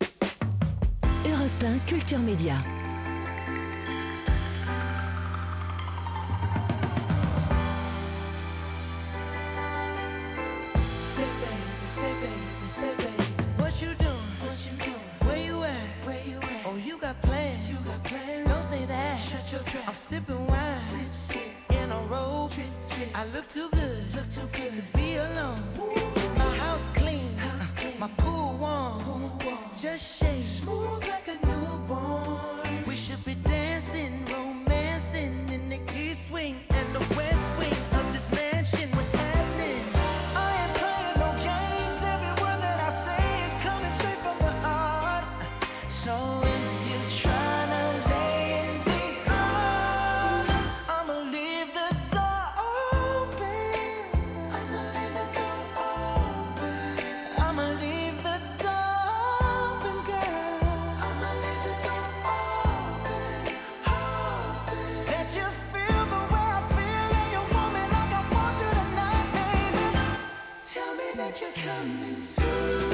Europe 1 Culture Média.
Don't say that. I'm sipping wine.
look too good to be alone. My house clean, my pool warm, just shake smooth like a newborn. We should be dancing, romancing in the east wing and the west wing of this mansion. What's happening? I ain't playing no games. Every word that I say is coming straight from the heart. So if you're trying to lay in these arms, I'ma leave the door open. I'ma leave the door open. I'ma leave the door open, girl. I'ma leave the door open, open. That you feel the way I feel and you want me like I want you tonight, baby. Tell me that you're coming through.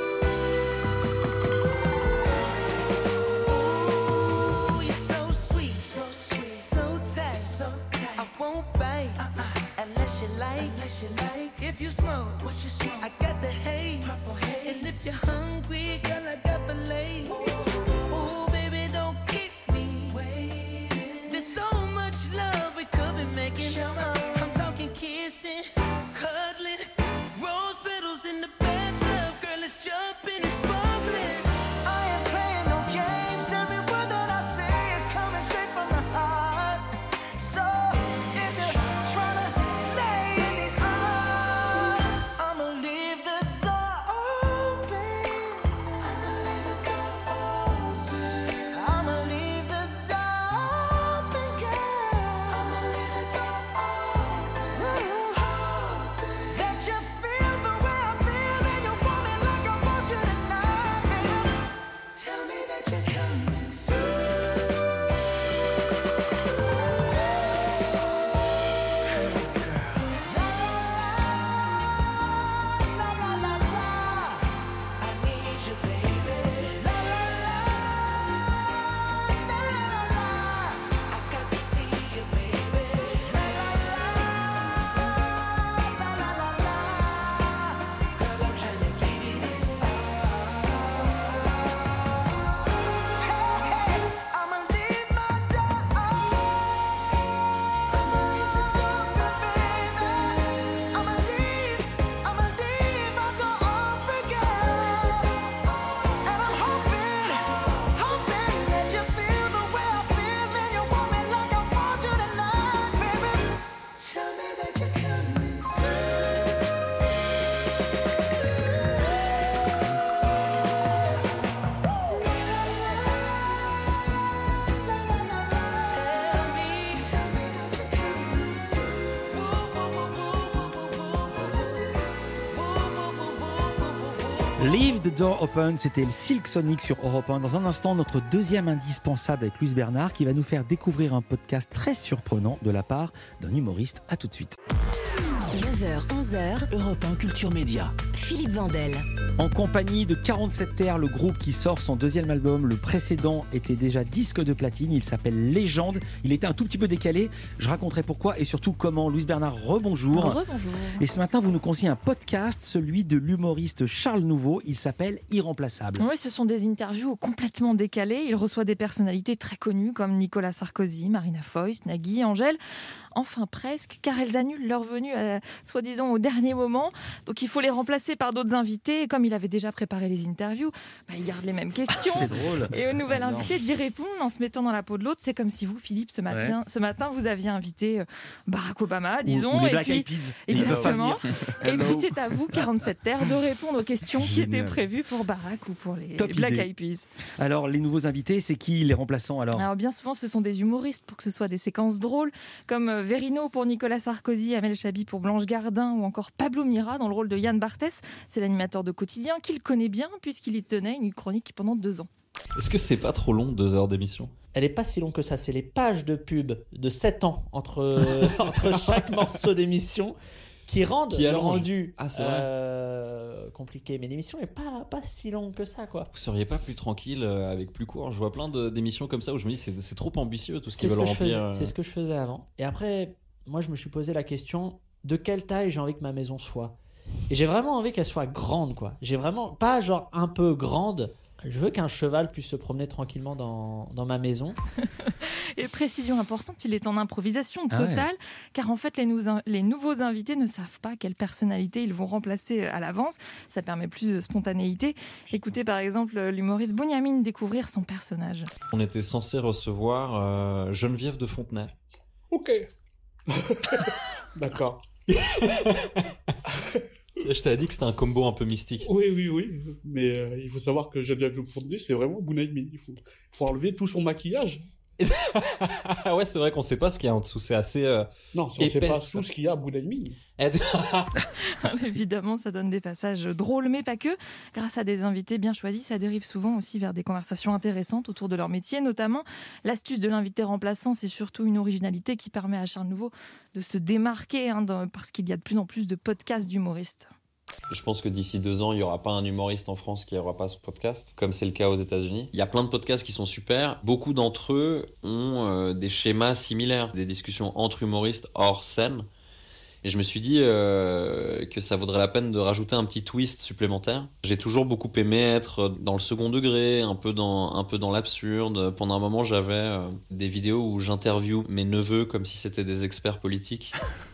Ooh, you're so sweet, so tight, I won't bite unless you like. If you smoke, what you smoke? I got the haze. And if you're hungry, girl, I got fillets. Ooh, baby, don't keep me waiting. There's so much love we could be making. I'm talking kissing, cuddling, rose petals in the bathtub. Girl, it's jumping, it's bubbling. I ain't playing no games. Every word that I say is coming straight from the heart. So if you're trying to lay in these arms, I'ma leave the door open. I'ma leave the door open. I'ma leave the door open, girl. I'ma leave the door open. That you feel the way I feel and you want me like I want you tonight, baby. Tell me that you're coming through. I need you, baby. La la la, la la la la. I got to see you, baby. La la la, la la la la. Girl, I'm trying to give you this. Hey, I'ma leave my door open. I'ma leave the door open, baby. I'ma leave my door open, girl. And I'm hoping that you feel the way I feel and you want me like I want you tonight, baby. Tell me that you're coming
Leave the Door Open, c'était le Silk Sonic sur Europe 1. Dans un instant, notre deuxième indispensable avec Louise Bernard qui va nous faire découvrir un podcast très surprenant de la part d'un humoriste. À tout de suite.
9h, 11h, Europe 1 Culture Média. Philippe Vandel.
En compagnie de 47 Terre, le groupe qui sort son deuxième album. Le précédent était déjà disque de platine. Il s'appelle Légende. Il était un tout petit peu décalé. Je raconterai pourquoi et surtout comment. Louise Bernard, rebonjour.
Rebonjour.
Et ce matin, vous nous conseillez un podcast, celui de l'humoriste Charles Nouveau. Il s'appelle Irremplaçable.
Oui, ce sont des interviews complètement décalées. Il reçoit des personnalités très connues comme Nicolas Sarkozy, Marina Foïs, Nagui, Angèle. Enfin presque, car elles annulent leur venue, soi-disant au dernier moment. Donc il faut les remplacer par d'autres invités. Et comme il avait déjà préparé les interviews, il garde les mêmes questions.
C'est drôle.
Et au nouvel invité d'y répondre en se mettant dans la peau de l'autre. C'est comme si vous, Philippe, ce matin, vous aviez invité Barack Obama, disons.
Ou les Black Eyed Peas.
Exactement. Et puis c'est à vous, 47 Terre, de répondre aux questions qui étaient prévues pour Barack ou pour les Black Eyed Peas.
Alors les nouveaux invités, c'est qui les remplaçants alors
bien souvent, ce sont des humoristes pour que ce soit des séquences drôles, comme Verino pour Nicolas Sarkozy, Amel Chabi pour Blanche Gardin ou encore Pablo Mira dans le rôle de Yann Barthès. C'est l'animateur de Quotidien qu'il connaît bien puisqu'il y tenait une chronique pendant 2 ans.
Est-ce que c'est pas trop long, 2 heures d'émission ?
Elle est pas si longue que ça, c'est les pages de pub de 7 ans entre chaque morceau d'émission qui rendent le rendu compliqué. Mais l'émission est pas si longue que ça, quoi.
Vous seriez pas plus tranquille avec plus court ? Je vois plein d'émissions comme ça où je me dis c'est trop ambitieux tout ce qu'ils veulent remplir.
C'est ce que je faisais avant. Et après, moi je me suis posé la question de quelle taille j'ai envie que ma maison soit. Et j'ai vraiment envie qu'elle soit grande, quoi. J'ai vraiment pas genre un peu grande, Je veux qu'un cheval puisse se promener tranquillement dans ma maison.
Et précision importante, il est en improvisation totale, car en fait, les nouveaux invités ne savent pas quelle personnalité ils vont remplacer à l'avance. Ça permet plus de spontanéité. Écoutez par exemple l'humoriste Bunyamin découvrir son personnage.
On était censé recevoir Geneviève de Fontenay.
Ok. D'accord.
Je t'avais dit que c'était un combo un peu mystique.
Oui. Mais il faut savoir que Geneviève de Fontenay, c'est vraiment Bunyamin. Il faut enlever tout son maquillage.
Ouais, c'est vrai qu'on sait pas ce qu'il y a en dessous. C'est assez
non, si on sait pas tout ce qu'il y a à Bunyamin.
Évidemment, ça donne des passages drôles, mais pas que. Grâce à des invités bien choisis, ça dérive souvent aussi vers des conversations intéressantes autour de leur métier, notamment l'astuce de l'invité remplaçant. C'est surtout une originalité qui permet à Charles Nouveau de se démarquer, parce qu'il y a de plus en plus de podcasts d'humoristes.
Je pense que d'ici 2 ans, il n'y aura pas un humoriste en France qui n'aura pas son podcast, comme c'est le cas aux États-Unis. Il y a plein de podcasts qui sont super. Beaucoup d'entre eux ont des schémas similaires, des discussions entre humoristes hors scène. Et je me suis dit que ça vaudrait la peine de rajouter un petit twist supplémentaire. J'ai toujours beaucoup aimé être dans le second degré, un peu dans l'absurde. Pendant un moment, j'avais des vidéos où j'interviewe mes neveux comme si c'était des experts politiques.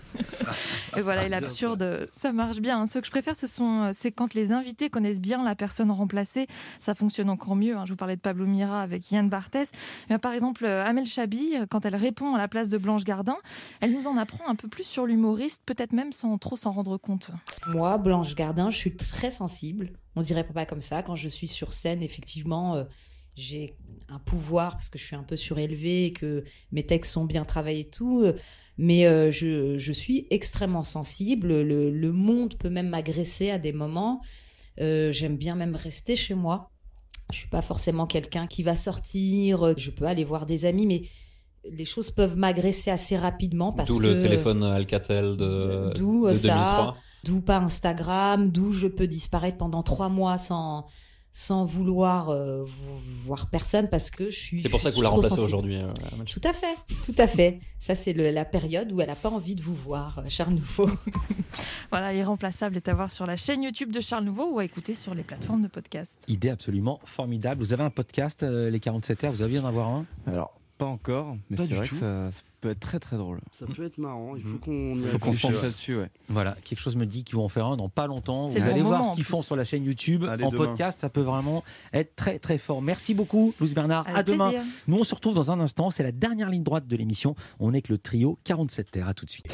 Et voilà, et l'absurde, ça marche bien. Ce que je préfère, c'est quand les invités connaissent bien la personne remplacée. Ça fonctionne encore mieux. Je vous parlais de Pablo Mira avec Yann Barthès. Mais par exemple, Amel Chabi, quand elle répond à la place de Blanche Gardin, elle nous en apprend un peu plus sur l'humoriste, peut-être même sans trop s'en rendre compte.
Moi, Blanche Gardin, je suis très sensible. On dirait pas comme ça. Quand je suis sur scène, effectivement, j'ai un pouvoir parce que je suis un peu surélevée, que mes textes sont bien travaillés et tout. Mais je suis extrêmement sensible. Le monde peut même m'agresser à des moments. J'aime bien même rester chez moi. Je suis pas forcément quelqu'un qui va sortir. Je peux aller voir des amis, mais les choses peuvent m'agresser assez rapidement.
D'où le téléphone Alcatel de 2003.
D'où pas Instagram. D'où je peux disparaître pendant 3 mois sans vouloir voir personne parce que je suis.
C'est pour ça que vous la remplacez aujourd'hui.
Tout à fait. Ça, c'est la période où elle n'a pas envie de vous voir, Charles Nouveau.
Voilà, Irremplaçable est à voir sur la chaîne YouTube de Charles Nouveau ou à écouter sur les plateformes de podcast.
Idée absolument formidable. Vous avez un podcast, les 47 heures, vous aviez en avoir un ?
Alors, pas encore, mais c'est vrai que ça peut être très très drôle.
Ça peut être marrant, il faut
qu'on se penche là-dessus. Ouais.
Voilà, quelque chose me dit qu'ils vont en faire un dans pas longtemps.
C'est
vous allez voir ce qu'ils
plus.
font sur la chaîne YouTube.
Allez,
en
demain.
podcast, ça peut vraiment être très très fort. Merci beaucoup, Louise Bernard.
Avec
à demain.
plaisir.
Nous, on se retrouve dans un instant. C'est la dernière ligne droite de l'émission. On est que le trio 47 Terre. À tout de suite.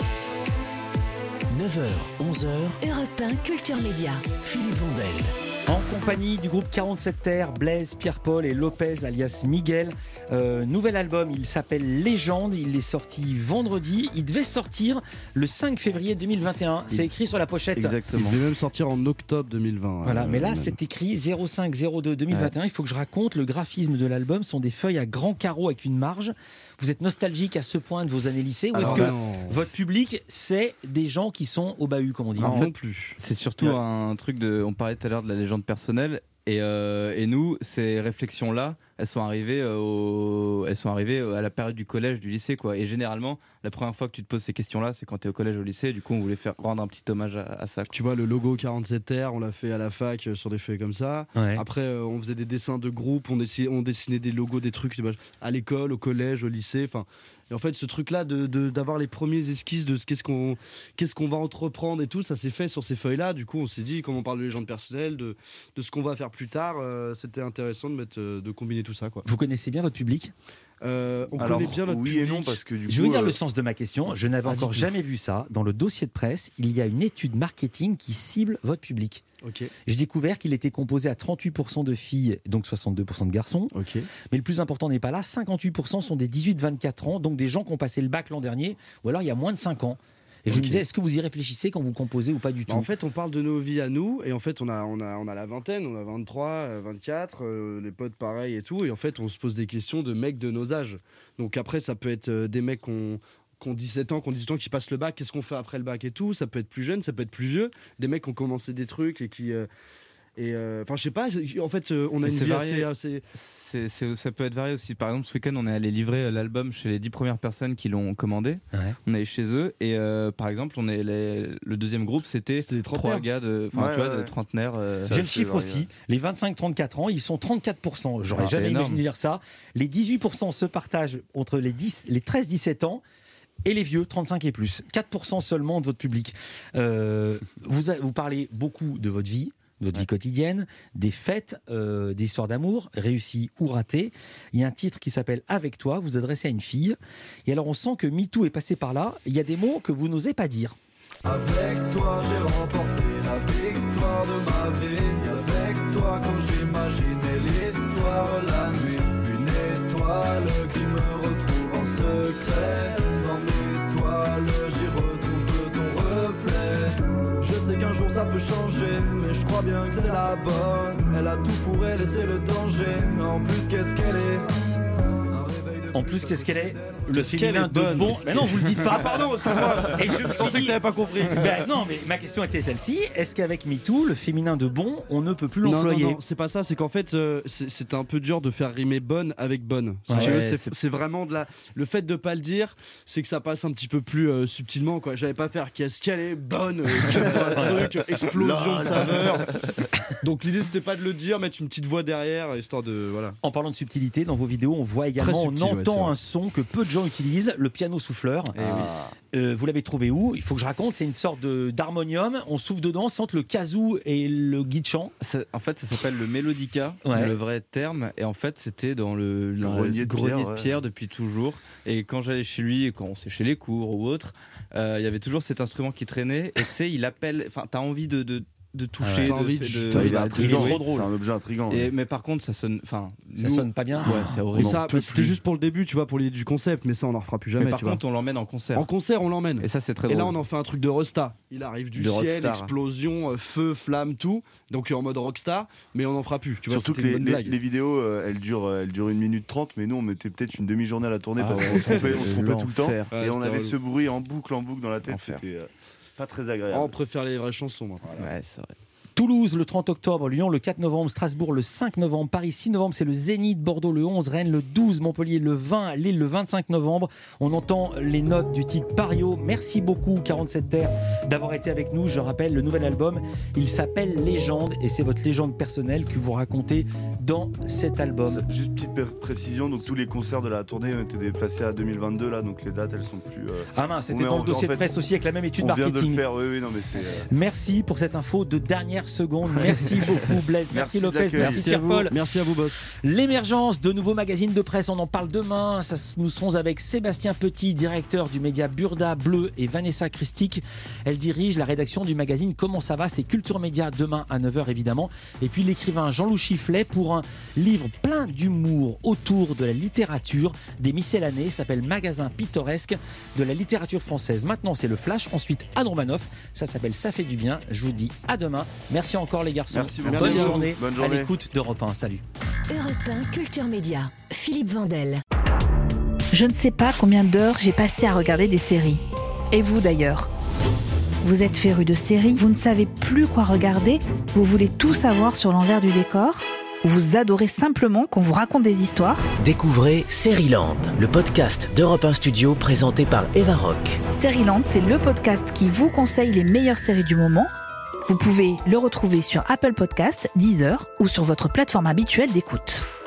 9h, 11h, Europe 1 Culture Média. Philippe Vandel.
En compagnie du groupe 47 Terre, Blaise, Pierre-Paul et Lopez alias Miguel. Nouvel album, il s'appelle Légende. Il est sorti vendredi. Il devait sortir le 5 février 2021. C'est écrit sur la pochette.
Exactement. Il devait même sortir en octobre 2020.
Voilà, mais là c'est écrit 05-02 2021. Il faut que je raconte le graphisme de l'album. Ce sont des feuilles à grands carreaux avec une marge. Vous êtes nostalgique à ce point de vos années lycée ou est-ce que votre public c'est des gens qui sont au bahut comme on dit?
Non plus. C'est surtout un truc de. On parlait tout à l'heure de la légende personnelle et nous ces réflexions là elles sont arrivées à la période du collège, du lycée quoi. Et généralement la première fois que tu te poses ces questions là c'est quand tu es au collège, au lycée. Du coup on voulait rendre un petit hommage à ça quoi.
Tu vois le logo 47R on l'a fait à la fac sur des feuilles comme ça. Après on faisait des dessins de groupe, on dessinait des logos, des trucs à l'école, au collège, au lycée. Et en fait, ce truc-là d'avoir les premiers esquisses de qu'est-ce qu'on va entreprendre et tout, ça s'est fait sur ces feuilles-là. Du coup, on s'est dit, comme on parle de légende personnelle, de ce qu'on va faire plus tard, c'était intéressant de combiner tout ça, quoi.
Vous connaissez bien votre public ?
On connaît bien notre public.
Oui et non, parce que du coup.
Je vais vous dire le sens de ma question. Je n'avais encore jamais vu ça. Dans le dossier de presse, il y a une étude marketing qui cible votre public.
Okay.
J'ai découvert qu'il était composé à 38% de filles, donc 62% de garçons.
Okay.
Mais le plus important n'est pas là. 58% sont des 18-24 ans, donc des gens qui ont passé le bac l'an dernier, ou alors il y a moins de 5 ans. Et je me disais, est-ce que vous y réfléchissez quand vous composez ou pas du tout ?
En fait, on parle de nos vies à nous, et en fait, on a la vingtaine, on a 23, 24, les potes pareil et tout, et en fait, on se pose des questions de mecs de nos âges. Donc après, ça peut être des mecs qui ont 17 ans, qui passent le bac, qu'est-ce qu'on fait après le bac et tout. Ça peut être plus jeune, ça peut être plus vieux. Des mecs qui ont commencé des trucs et Et enfin, je sais pas. En fait, on a une vie assez.
Ça peut être varié aussi. Par exemple, ce week-end, on est allé livrer l'album chez les 10 premières personnes qui l'ont commandé. Ouais. On est allé chez eux et par exemple, le deuxième groupe, c'était 3 gars de trentenaires.
J'ai le chiffre aussi. Les 25-34 ans, ils sont 34%. J'aurais jamais imaginé dire ça. Les 18% se partagent entre les 13-17 ans. Et les vieux, 35 et plus. 4% seulement de votre public. Vous parlez beaucoup de votre vie quotidienne, des fêtes, des histoires d'amour, réussies ou ratées. Il y a un titre qui s'appelle « Avec toi », vous adressez à une fille. Et alors on sent que MeToo est passé par là. Il y a des mots que vous n'osez pas dire.
Avec toi, j'ai remporté la victoire de ma vie. Avec toi, quand j'imaginais l'histoire la nuit. Une étoile qui me retrouve en secret. Dans mes toiles, j'y retrouve ton reflet. Je sais qu'un jour ça peut changer, mais je crois bien que c'est la bonne. Elle a tout pour elle et c'est le danger. En plus, qu'est-ce qu'elle est?
En plus, qu'est-ce qu'elle est? Le féminin de bon. Mais non, vous le dites pas.
Ah, pardon, excuse-moi.
Et je pensais que t'avais pas compris. Non, mais ma question était celle-ci. Est-ce qu'avec MeToo, le féminin de bon, on ne peut plus l'employer?
Non, c'est pas ça. C'est qu'en fait, c'est un peu dur de faire rimer bonne avec bonne. C'est vraiment de la. Le fait de pas le dire, c'est que ça passe un petit peu plus subtilement, quoi. J'allais pas faire qu'est-ce qu'elle est bonne, truc, explosion de saveur. Donc l'idée, c'était pas de le dire, mettre une petite voix derrière, histoire de voilà.
En parlant de subtilité, dans vos vidéos, on voit également, on entend un son que peu de gens utilisent, le piano souffleur. Vous l'avez trouvé où? Il faut que je raconte. C'est une sorte d'harmonium. On souffle dedans, sente le kazoo et le guitchan.
En fait, ça s'appelle le mélodica, le vrai terme. Et en fait, c'était dans le grenier de pierre depuis toujours. Et quand j'allais chez lui, quand on séchait les cours ou autre, il y avait toujours cet instrument qui traînait. Et tu sais, il appelle. Enfin, t'as envie de toucher,
il est trop drôle. C'est un objet intriguant.
Mais par contre, ça sonne
pas bien.
Ouais, c'est horrible.
C'était juste pour le début, tu vois, pour l'idée du concept, mais ça on en refera plus jamais.
Mais par contre, on l'emmène en concert.
En concert, on l'emmène.
Et ça, c'est très drôle.
Et là, on en fait un truc de Rosta. Il arrive du ciel, explosion, feu, flamme, tout. Donc en mode rockstar, mais on n'en fera plus. Tu vois,
surtout que les vidéos, elles durent 1 minute 30, mais nous on mettait peut-être une demi-journée à la tournée parce qu'on se trompait tout le temps. Et on avait ce bruit en boucle dans la tête. C'était pas très agréable.
On préfère les vraies chansons.
Ouais, c'est vrai.
Toulouse le 30 octobre, Lyon le 4 novembre, Strasbourg le 5 novembre, Paris 6 novembre, c'est le Zénith, Bordeaux le 11, Rennes le 12, Montpellier le 20, Lille le 25 novembre. On entend les notes du titre Pario. Merci beaucoup 47 Terre d'avoir été avec nous. Je rappelle, le nouvel album, il s'appelle Légende et c'est votre légende personnelle que vous racontez dans cet album.
Juste petite précision, donc tous les concerts de la tournée ont été déplacés à 2022 là, donc les dates elles sont plus...
Ah mince, c'était dans le dossier de presse aussi avec la même étude marketing.
On vient de le faire, oui, non mais c'est...
Merci pour cette info de dernière seconde. Merci beaucoup Blaise, merci Lopez, merci Pierre-Paul.
Merci à vous boss.
L'émergence de nouveaux magazines de presse, on en parle demain. Nous serons avec Sébastien Petit, directeur du média Burda Bleu, et Vanessa Christic. Elle dirige la rédaction du magazine Comment ça va, c'est Culture Média demain à 9h évidemment. Et puis l'écrivain Jean-Loup Chifflet pour un livre plein d'humour autour de la littérature, des miscellanées, s'appelle Magasin pittoresque de la littérature française. Maintenant c'est le Flash, ensuite Anne Romanoff, ça s'appelle Ça fait du bien. Je vous dis à demain. Merci encore les garçons.
Merci,
bonne journée à l'écoute d'Europe 1. Salut.
Europe 1 Culture Média, Philippe Vandel.
Je ne sais pas combien d'heures j'ai passé à regarder des séries. Et vous d'ailleurs. Vous êtes férus de séries, vous ne savez plus quoi regarder, vous voulez tout savoir sur l'envers du décor, ou vous adorez simplement qu'on vous raconte des histoires.
Découvrez Seriland, le podcast d'Europe 1 Studio présenté par Eva Rock.
Seriland, c'est le podcast qui vous conseille les meilleures séries du moment. Vous pouvez le retrouver sur Apple Podcasts, Deezer ou sur votre plateforme habituelle d'écoute.